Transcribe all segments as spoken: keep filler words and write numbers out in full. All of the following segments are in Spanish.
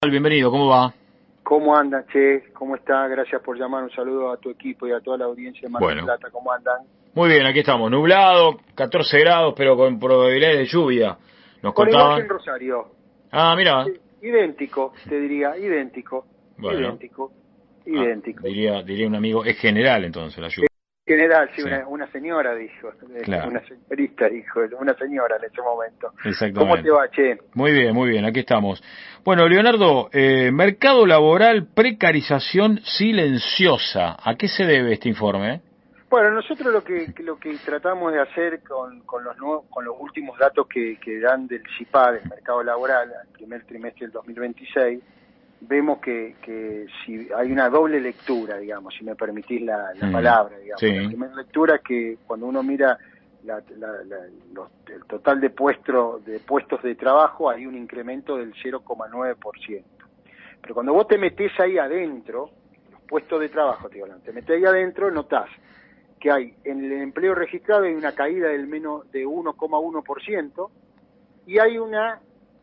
Bienvenido, ¿cómo va? ¿Cómo anda, Che? ¿Cómo está? Gracias por llamar. Un saludo a tu equipo y a toda la audiencia de Mar del Bueno, Plata. ¿Cómo andan? muy bien, aquí estamos, nublado, catorce grados, pero con probabilidades de lluvia, nos Por igual que contaban. en Rosario. Ah, mira, Sí, idéntico, te diría. Idéntico. bueno, Idéntico. ah, Idéntico. diría diría un amigo, es general entonces la lluvia. En general, sí, Sí, una, una señora dijo. claro, Una señorita dijo. Una señora en ese momento. ¿Cómo te exactamente. va, Che? Muy bien, muy bien, aquí estamos. Bueno, Leonardo, eh, mercado laboral, precarización silenciosa. ¿A qué se debe este informe? Bueno, nosotros lo que lo que tratamos de hacer con, con los nuevos, con los últimos datos que, que dan del C I P A, del mercado laboral, al primer trimestre del dos mil veintiséis, vemos que, que si hay una doble lectura, digamos, si me permitís la, la Mm, palabra, digamos. La sí, primera lectura es que cuando uno mira la, la, la, los, el total de puestos de puestos de trabajo hay un incremento del cero coma nueve por ciento. Pero cuando vos te metés ahí adentro, los puestos de trabajo, te, digo, te metés ahí adentro, notás que hay en el empleo registrado hay una caída del menos de uno coma uno por ciento y hay una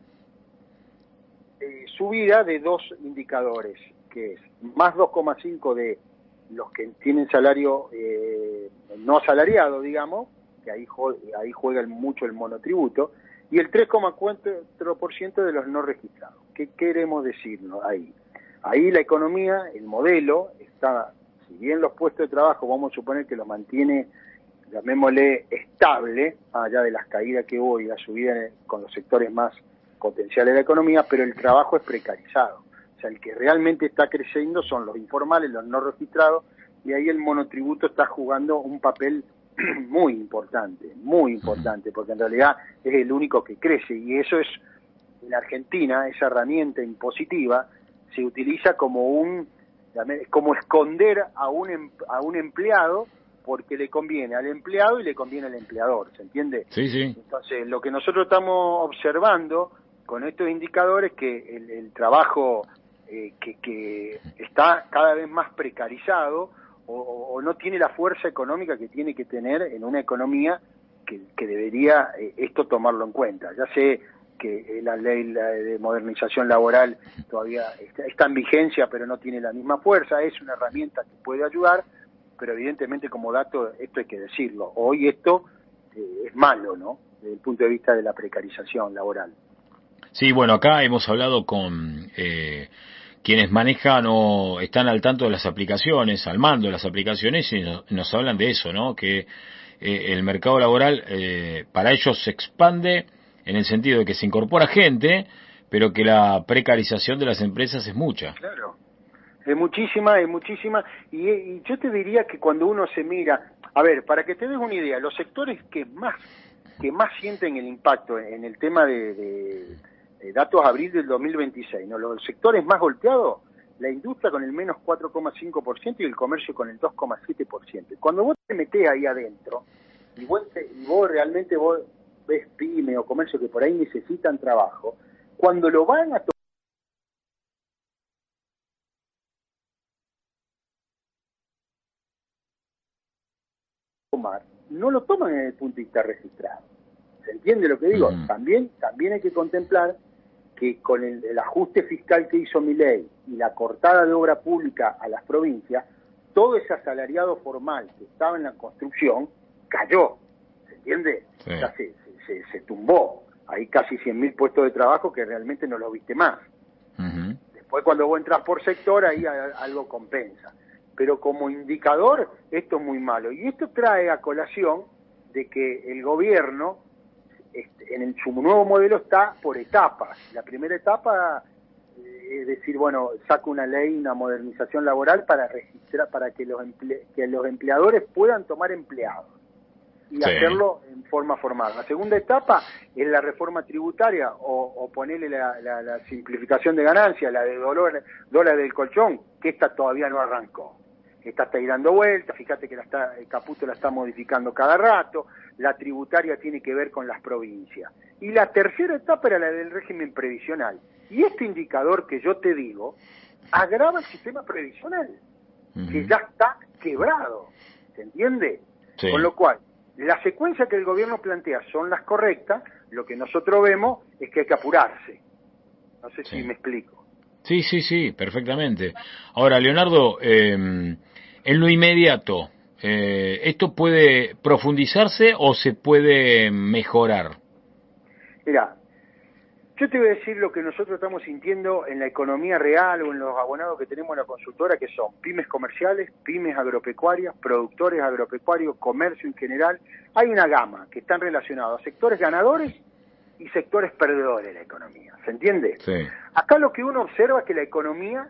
eh, subida de dos indicadores, que es más dos coma cinco de los que tienen salario eh, no asalariado, digamos, que ahí, ahí juega mucho el monotributo, y el tres coma cuatro por ciento de los no registrados. ¿Qué queremos decirnos ahí? Ahí la economía, el modelo, está, si bien los puestos de trabajo vamos a suponer que los mantiene, llamémosle, estable, allá de las caídas que hubo y la subida en el, con los sectores más potenciales de la economía, pero el trabajo es precarizado. O sea, el que realmente está creciendo son los informales, los no registrados, y ahí el monotributo está jugando un papel muy importante, muy importante, porque en realidad es el único que crece, y eso es, en Argentina, esa herramienta impositiva se utiliza como un, como esconder a un, a un empleado porque le conviene al empleado y le conviene al empleador, ¿se entiende? sí, sí. Entonces, lo que nosotros estamos observando con estos indicadores que el, el trabajo eh, que, que está cada vez más precarizado o, o no tiene la fuerza económica que tiene que tener en una economía que, que debería eh, esto tomarlo en cuenta. Ya sé que la ley la de modernización laboral todavía está, está en vigencia, pero no tiene la misma fuerza, es una herramienta que puede ayudar, pero evidentemente como dato esto hay que decirlo. Hoy esto eh, es malo, ¿no?, desde el punto de vista de la precarización laboral. Sí, bueno, acá hemos hablado con eh, quienes manejan o están al tanto de las aplicaciones, al mando de las aplicaciones, y nos, nos hablan de eso, ¿no? Que eh, el mercado laboral eh, para ellos se expande en el sentido de que se incorpora gente, pero que la precarización de las empresas es mucha. Claro, es muchísima, es muchísima, y, y yo te diría que cuando uno se mira, a ver, para que te des una idea, los sectores que más que más sienten el impacto en el tema de, de, de datos abril del dos mil veintiséis, ¿no?, los sectores más golpeados, la industria con el menos cuatro coma cinco por ciento y el comercio con el dos coma siete por ciento. Cuando vos te metés ahí adentro y vos, te, y vos realmente vos ves pyme o comercio que por ahí necesitan trabajo, cuando lo van a tomar, no lo toman en el punto de vista registrado. ¿Se entiende lo que digo? Uh-huh. También, también hay que contemplar que con el, el ajuste fiscal que hizo Milei y la cortada de obra pública a las provincias, todo ese asalariado formal que estaba en la construcción cayó, ¿se entiende? Sí. Ya se, se, se, se tumbó. Hay casi cien mil puestos de trabajo que realmente no los viste más. Uh-huh. Después cuando vos entras por sector, ahí algo compensa. Pero como indicador, esto es muy malo. Y esto trae a colación de que el gobierno, en el, su nuevo modelo está por etapas. La primera etapa eh, es decir, bueno, saca una ley, una modernización laboral para registrar, para que los emple, que los empleadores puedan tomar empleados y sí. hacerlo en forma formal. La segunda etapa es la reforma tributaria o, o ponerle la, la, la simplificación de ganancias, la de dolor, dólar del colchón, que esta todavía no arrancó. Esta está ahí dando vueltas, fíjate que la está, el Caputo la está modificando cada rato, la tributaria tiene que ver con las provincias. Y la tercera etapa era la del régimen previsional. Y este indicador que yo te digo, agrava el sistema previsional, uh-huh. que ya está quebrado, ¿se entiende? Sí. Con lo cual, la secuencia que el gobierno plantea son las correctas, lo que nosotros vemos es que hay que apurarse. No sé sí. si me explico. Sí, sí, sí, perfectamente. Ahora, Leonardo, eh, en lo inmediato, eh, ¿esto puede profundizarse o se puede mejorar? Mira, yo te voy a decir lo que nosotros estamos sintiendo en la economía real o en los abonados que tenemos en la consultora, que son pymes comerciales, pymes agropecuarias, productores agropecuarios, comercio en general. Hay una gama que están relacionados a sectores ganadores y sectores perdedores de la economía, ¿se entiende? Sí. Acá lo que uno observa es que la economía,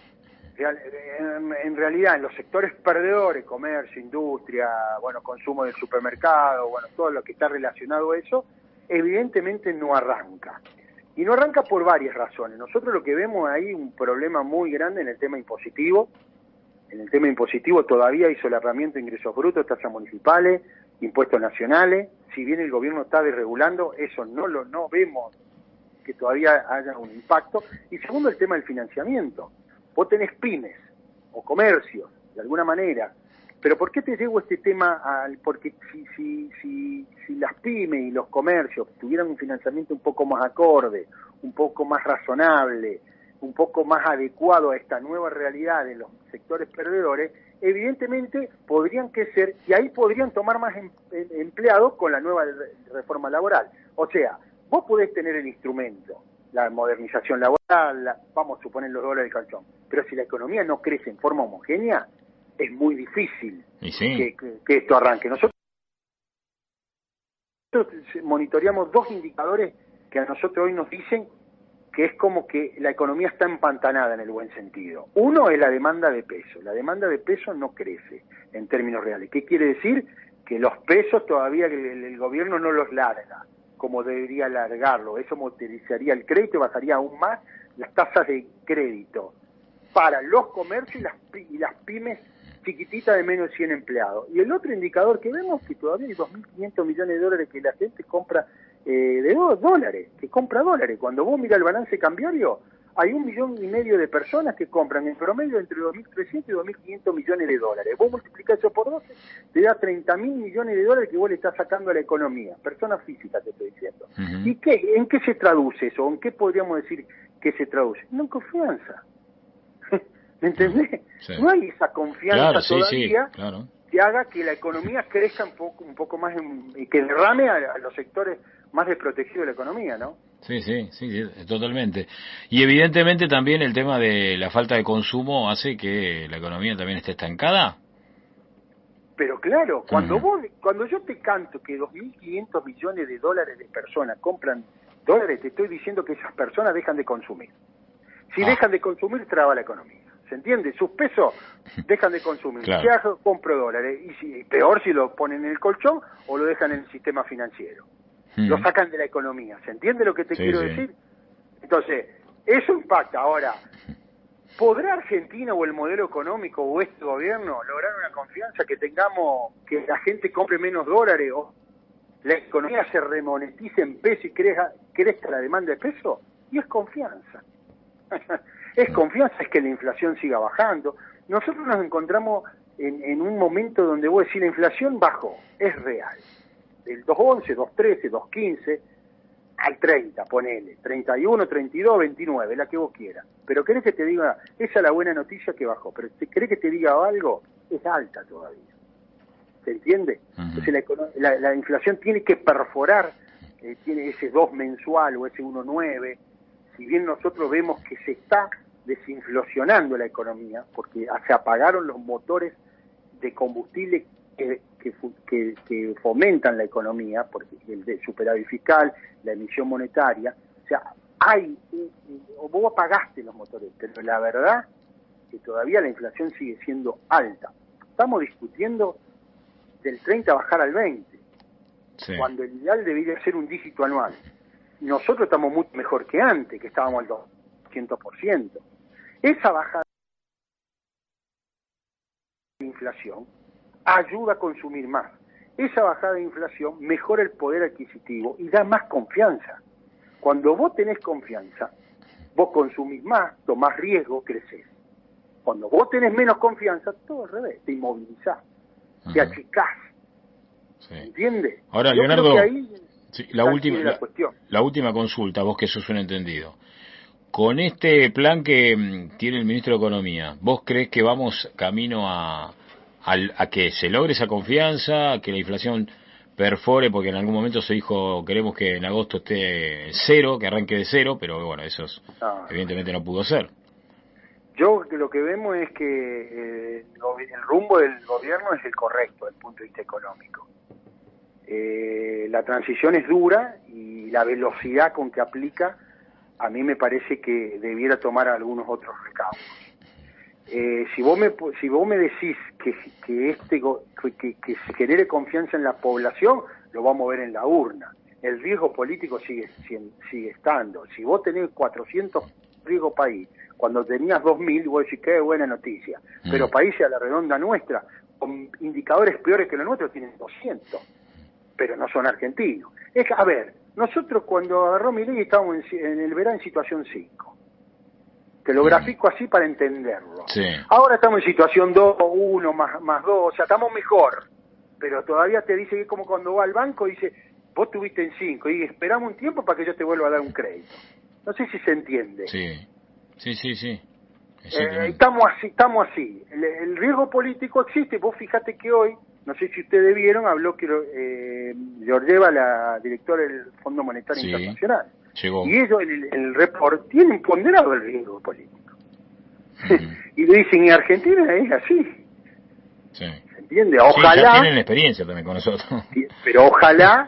en realidad, en los sectores perdedores, comercio, industria, bueno, consumo del supermercado, bueno, todo lo que está relacionado a eso, evidentemente no arranca. Y no arranca por varias razones. Nosotros lo que vemos ahí un problema muy grande en el tema impositivo. En el tema impositivo todavía hay solapamiento de ingresos brutos, tasas municipales, impuestos nacionales. Si bien el gobierno está desregulando, eso no lo no vemos que todavía haya un impacto. Y segundo, el tema del financiamiento. Vos tenés pymes o comercios, de alguna manera. Pero ¿por qué te llevo este tema? Al Porque si, si, si, si las pymes y los comercios tuvieran un financiamiento un poco más acorde, un poco más razonable, un poco más adecuado a esta nueva realidad de los sectores perdedores, evidentemente podrían crecer y ahí podrían tomar más em, em, empleados con la nueva reforma laboral. O sea, vos podés tener el instrumento, la modernización laboral, la, vamos a suponer los dólares del colchón, pero si la economía no crece en forma homogénea, es muy difícil sí. que, que, que esto arranque. Nosotros monitoreamos dos indicadores que a nosotros hoy nos dicen que es como que la economía está empantanada en el buen sentido. Uno es la demanda de peso. La demanda de peso no crece en términos reales. ¿Qué quiere decir? Que los pesos todavía el, el gobierno no los larga como debería largarlo. Eso motorizaría el crédito y bajaría aún más las tasas de crédito para los comercios y las, y las pymes chiquititas de menos de cien empleados. Y el otro indicador que vemos es que todavía hay dos mil quinientos millones de dólares que la gente compra eh, de dos dólares, que compra dólares. Cuando vos mirás el balance cambiario, hay un millón y medio de personas que compran en promedio entre dos mil trescientos y dos mil quinientos millones de dólares. Vos multiplicás eso por doce, te da treinta mil millones de dólares que vos le estás sacando a la economía. Personas físicas te estoy diciendo. Uh-huh. ¿Y qué? ¿En qué se traduce eso? ¿En qué podríamos decir que se traduce? No en confianza. ¿Me entendés? Sí. No hay esa confianza claro, sí, todavía sí, claro. que haga que la economía crezca un poco, un poco más en, y que derrame a, a los sectores más desprotegidos de la economía, ¿no? Sí, sí, sí, totalmente. Y evidentemente también el tema de la falta de consumo hace que la economía también esté estancada. Pero claro, cuando uh-huh. vos, cuando yo te canto que dos mil quinientos millones de dólares de personas compran dólares, te estoy diciendo que esas personas dejan de consumir. Si ah. dejan de consumir, traba la economía. ¿Se entiende? Sus pesos dejan de consumir. Claro. ¿Qué hago? Compro dólares. Y si, peor si lo ponen en el colchón o lo dejan en el sistema financiero. Mm. Lo sacan de la economía. ¿Se entiende lo que te sí, quiero sí. decir? Entonces, eso impacta. Ahora, ¿podrá Argentina o el modelo económico o este gobierno lograr una confianza que tengamos, que la gente compre menos dólares o la economía se remonetice en peso y crezca, crezca la demanda de peso? Y es confianza. Es confianza, es que la inflación siga bajando. Nosotros nos encontramos en, en un momento donde vos decís la inflación bajó, es real. Del dos once, dos trece, dos quince al treinta, ponele, treinta y uno, treinta y dos, veintinueve, la que vos quieras. Pero querés que te diga, esa es la buena noticia que bajó, pero querés que te diga algo, es alta todavía. ¿Se entiende? Uh-huh. Entonces la, la, la inflación tiene que perforar, eh, tiene ese dos mensual o ese uno nueve. Si bien nosotros vemos que se está desinflacionando la economía, porque se apagaron los motores de combustible que, que, que, que fomentan la economía, porque el de superávit fiscal, la emisión monetaria, o sea, hay, o vos apagaste los motores, pero la verdad que todavía la inflación sigue siendo alta. Estamos discutiendo del treinta bajar al veinte, sí. cuando el ideal debería ser un dígito anual. Nosotros estamos mucho mejor que antes, que estábamos al doscientos por ciento. Esa bajada de inflación ayuda a consumir más. Esa bajada de inflación mejora el poder adquisitivo y da más confianza. Cuando vos tenés confianza, vos consumís más, tomás riesgo, creces. Cuando vos tenés menos confianza, todo al revés, te inmovilizás, uh-huh. te achicás. Sí. ¿Entiendes? Ahora, Yo Leonardo... creo que ahí Sí, la última, la, la, la última consulta, vos que sos un entendido. con este plan que mm, tiene el ministro de Economía, ¿vos crees que vamos camino a, a, a que se logre esa confianza, a que la inflación perfore, porque en algún momento se dijo, queremos que en agosto esté cero, que arranque de cero, pero bueno, eso es, Ah. evidentemente no pudo ser. Yo lo que vemos es que eh, el rumbo del gobierno es el correcto desde el punto de vista económico. Eh, la transición es dura y la velocidad con que aplica a mí me parece que debiera tomar algunos otros recaudos. Eh, si vos me si vos me decís que que este que, que se genere confianza en la población, lo vamos a ver en la urna. El riesgo político sigue sigue estando. Si vos tenés cuatrocientos riesgo país, cuando tenías dos mil, vos decís qué buena noticia. Mm. Pero países a la redonda nuestra, con indicadores peores que los nuestros, tienen doscientos, pero no son argentinos. Es que, a ver, nosotros cuando agarró Milei estábamos en, en el verano en situación cinco. Te lo grafico así para entenderlo. Sí. Ahora estamos en situación dos, uno, más, más dos, o sea, estamos mejor. Pero todavía te dice que es como cuando va al banco y dice, vos tuviste en cinco y esperamos un tiempo para que yo te vuelva a dar un crédito. No sé si se entiende. Sí, sí, sí, sí. Eh, estamos así, estamos así. El, el riesgo político existe. Vos fíjate que hoy, no sé si ustedes vieron, habló que eh, Georgieva, la directora del Fondo Monetario sí. Internacional. Llegó. Y ellos en el, en el report tienen ponderado el riesgo político. Uh-huh. Y le dicen, y Argentina es así. Sí. ¿Se entiende? Ojalá. Sí, ya tienen experiencia también con nosotros. Pero ojalá,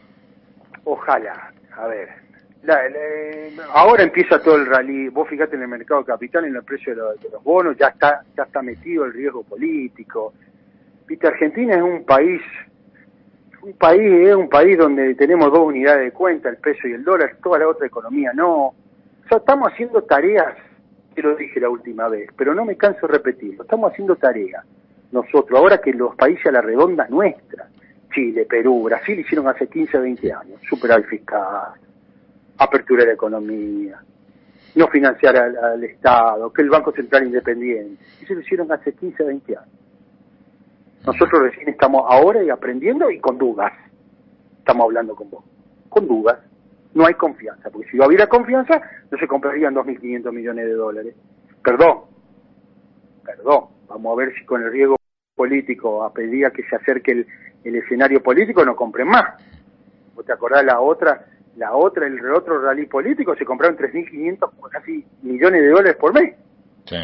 ojalá, a ver, la, la, ahora empieza todo el rally. Vos fíjate en el mercado de capital, en el precio de los, de los bonos, ya está, ya está metido el riesgo político. Viste, Argentina es un país. Un país es un país donde tenemos dos unidades de cuenta, el peso y el dólar, toda la otra economía no. O sea, estamos haciendo tareas, te lo dije la última vez, pero no me canso de repetirlo, estamos haciendo tareas nosotros, ahora que los países a la redonda nuestra, Chile, Perú, Brasil, hicieron hace quince, veinte años, superar el fiscal, apertura de la economía, no financiar al, al Estado, que el Banco Central independiente, eso lo hicieron hace quince, veinte años. Nosotros recién estamos ahora y aprendiendo y con dudas. Estamos hablando con vos. Con dudas. No hay confianza. Porque si no hubiera confianza, no se comprarían dos mil quinientos millones de dólares. Perdón. Perdón. Vamos a ver si con el riesgo político, a medida que se acerque el, el escenario político, no compren más. ¿Vos te acordás la otra, la otra, el otro rally político? Se compraron tres mil quinientos casi millones de dólares por mes. Sí.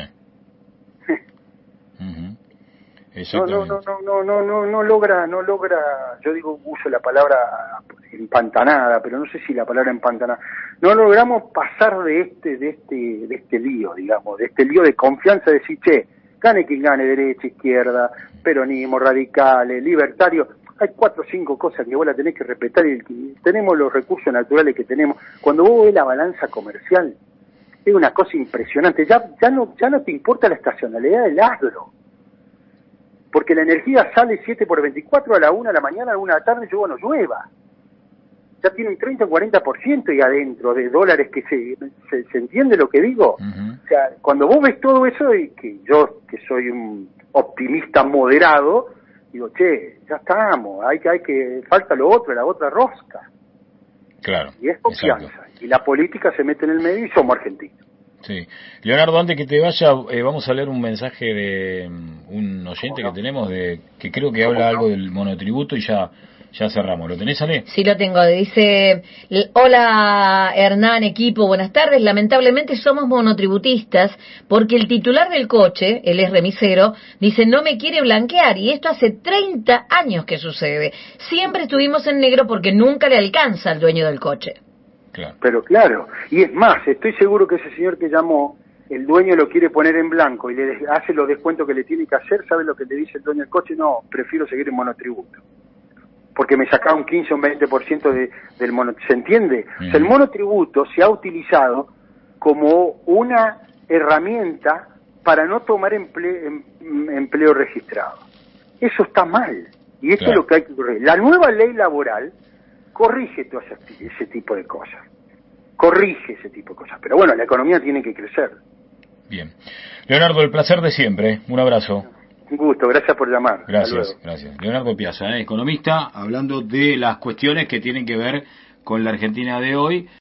uh-huh. No, no, no, no, no, no, no, no logra, no logra, yo digo, uso la palabra empantanada, pero no sé si la palabra empantanada, no logramos pasar de este, de este, de este lío, digamos, de este lío de confianza, de decir, che, gane quien gane, derecha, izquierda, peronismo, radicales, libertarios, hay cuatro o cinco cosas que vos la tenés que respetar y tenemos los recursos naturales que tenemos. Cuando vos ves la balanza comercial, es una cosa impresionante, ya, ya no, ya no te importa la estacionalidad del agro. Porque la energía sale siete por veinticuatro a la una de la mañana, a la una de la tarde, y bueno, llueva. Ya tiene un treinta o cuarenta por ciento ahí adentro de dólares que se, se, se entiende lo que digo. Uh-huh. O sea, cuando vos ves todo eso, y que yo, que soy un optimista moderado, digo, che, ya estamos, hay que, hay que, falta lo otro, la otra rosca. Claro. Y es confianza. Exacto. Y la política se mete en el medio y somos argentinos. Sí. Leonardo, antes que te vaya, eh, vamos a leer un mensaje de um, un oyente no? que tenemos, de que creo que habla no? algo del monotributo y ya ya cerramos. ¿Lo tenés, Ale? Sí, lo tengo. Dice, hola Hernán, equipo, buenas tardes. Lamentablemente somos monotributistas porque el titular del coche, él es remisero, dice no me quiere blanquear y esto hace treinta años que sucede. Siempre estuvimos en negro porque nunca le alcanza al dueño del coche. Claro. Pero claro, y es más, estoy seguro que ese señor que llamó, el dueño lo quiere poner en blanco y le hace los descuentos que le tiene que hacer, ¿sabe lo que le dice el dueño del coche? No, prefiero seguir en monotributo, porque me sacaba un quince o un veinte por ciento de, del monotributo, ¿se entiende? Uh-huh. O sea, el monotributo se ha utilizado como una herramienta para no tomar empleo, em, empleo registrado. Eso está mal, y esto claro. es lo que hay que corregir. La nueva ley laboral corrige todo ese, ese tipo de cosas, corrige ese tipo de cosas, pero bueno, la economía tiene que crecer. Bien. Leonardo, el placer de siempre, un abrazo. Un gusto, gracias por llamar. Gracias, gracias. Leonardo Piazza, ¿eh? economista, hablando de las cuestiones que tienen que ver con la Argentina de hoy.